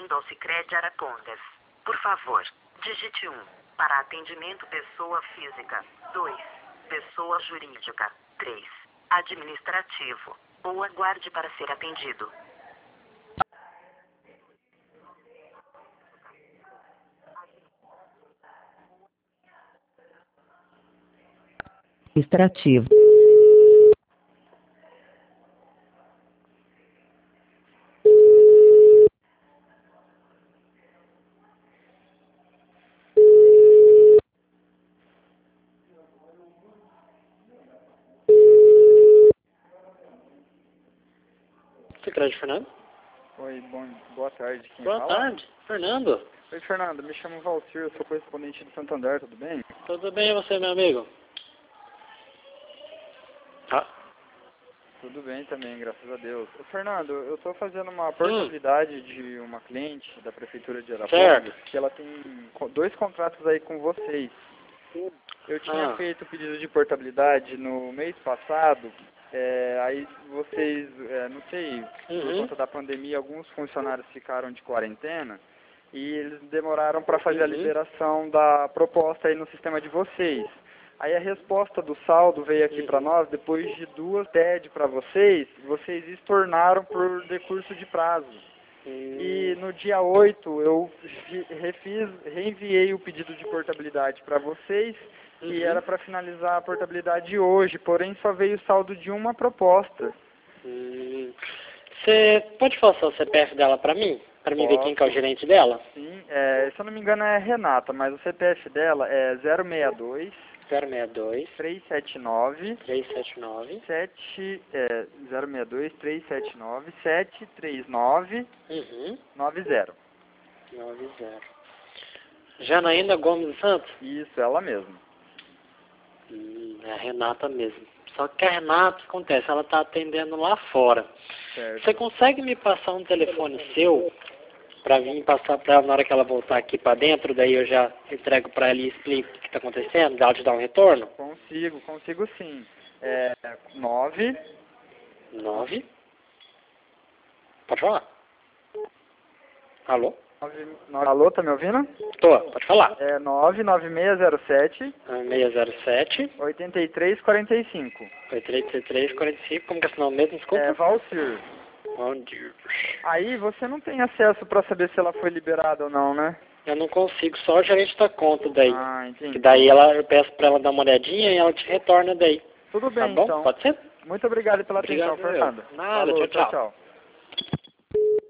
Bem-vindo ao Sicredi Arapongas. Por favor, digite 1 para atendimento pessoa física, 2 pessoa jurídica, 3 administrativo, ou aguarde para ser atendido. Administrativo. Sicredi, Fernando? Oi, boa tarde. Quem Boa fala? tarde, Fernando. Oi, Fernando. Me chamo Valcir, eu sou correspondente do Santander, tudo bem? Tudo bem e você, meu amigo? Tudo bem também, graças a Deus. Ô, Fernando, eu estou fazendo uma portabilidade de uma cliente da Prefeitura de Arapongas, que ela tem 2 contratos aí com vocês. Eu tinha feito o pedido de portabilidade no mês passado, aí vocês, não sei, por conta da pandemia, alguns funcionários ficaram de quarentena e eles demoraram para fazer a liberação da proposta aí no sistema de vocês. Aí a resposta do saldo veio aqui para nós, depois de 2 TED para vocês estornaram por decurso de prazo. E no dia 8 eu reenviei o pedido de portabilidade para vocês, e era para finalizar a portabilidade hoje, porém só veio o saldo de uma proposta. Você pode falar o CPF dela para mim? Para mim ver quem que é o gerente dela? Sim, se eu não me engano é Renata, mas o CPF dela é 062 379 062 379 739 90. Janaína Gomes Santos? Isso, ela mesma. É a Renata mesmo. Só que a Renata, acontece, ela está atendendo lá fora. Certo. Você consegue me passar um telefone seu para vir passar para ela na hora que ela voltar aqui para dentro, daí eu já entrego para ela e explico o que está acontecendo, ela te dá um retorno? Consigo sim. 9. Pode falar. Alô? Alô, tá me ouvindo? Tô, pode falar. 99607 607 8345. 8345, como que é esse nome mesmo, desculpa? Valcir. Aí você não tem acesso para saber se ela foi liberada ou não, né? Eu não consigo, só o gerente da conta daí. Entendi. Que daí eu peço para ela dar uma olhadinha e ela te retorna daí. Tudo bem, tá bom? então. Pode ser? Muito obrigado pela atenção, Obrigado, Fernando. Nada, Falou, tchau. tchau.